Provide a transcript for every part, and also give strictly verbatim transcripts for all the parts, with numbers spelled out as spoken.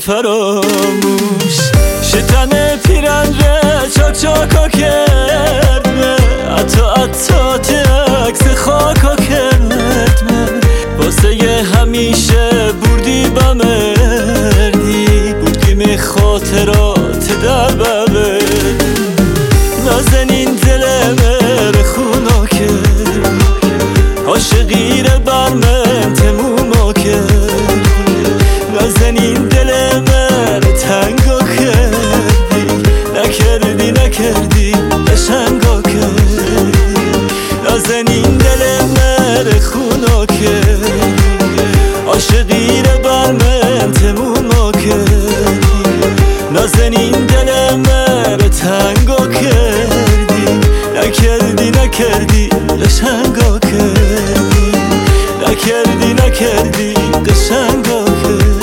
فراموش شتن پیرن ره چاک چاکا کرد من حتی حتی تکس خاکا کرد من واسه یه همیشه بردی بمردی بردی می خاطرات در ببر نازنین دل مر خونا کرد عاشقی رو بر من تموما کرد نازنین دل مر تنگا کردی نکردی نکردی قشنگا کردی نازنین دل مر خونا کرد عاشقی رو بر من تموما کردی نازنین دل مر تنگا کردی نکردی نکردی قشنگا کردی نکردی نکردی قشنگا کردی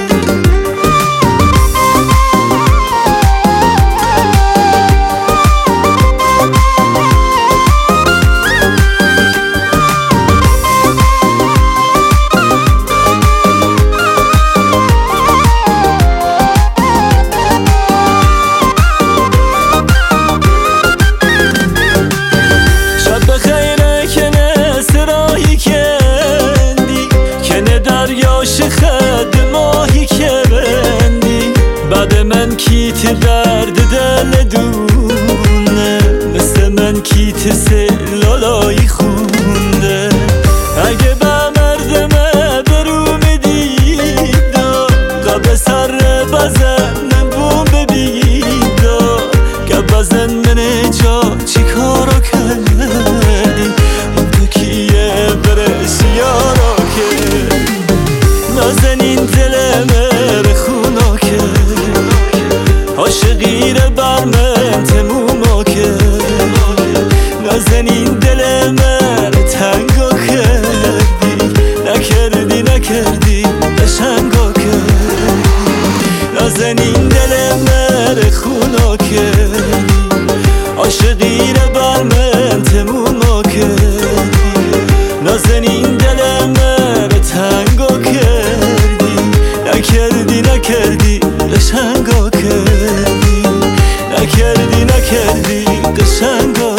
خد ماهی که بندی بعد من کیت درد دل دونه مثل من کیت سلالایی خونده اگه با مردم برو میدید قبل سر بزن بوم ببید که بزن من جا چی کارو کردی اون تو کیه برسی یارو که نازنین دل مر خونا کرد عاشقی رو بر من تموما کرد نازنین دل مر تنگا کردی نکردی نکردی قشنگا کردی نازنین دل مر خونا کرد عاشقی رو بر من تموما کردی نازنین دل مر تنگا کردی نکردی نکردی قشنگا کردی نکردی نکردی قشنگا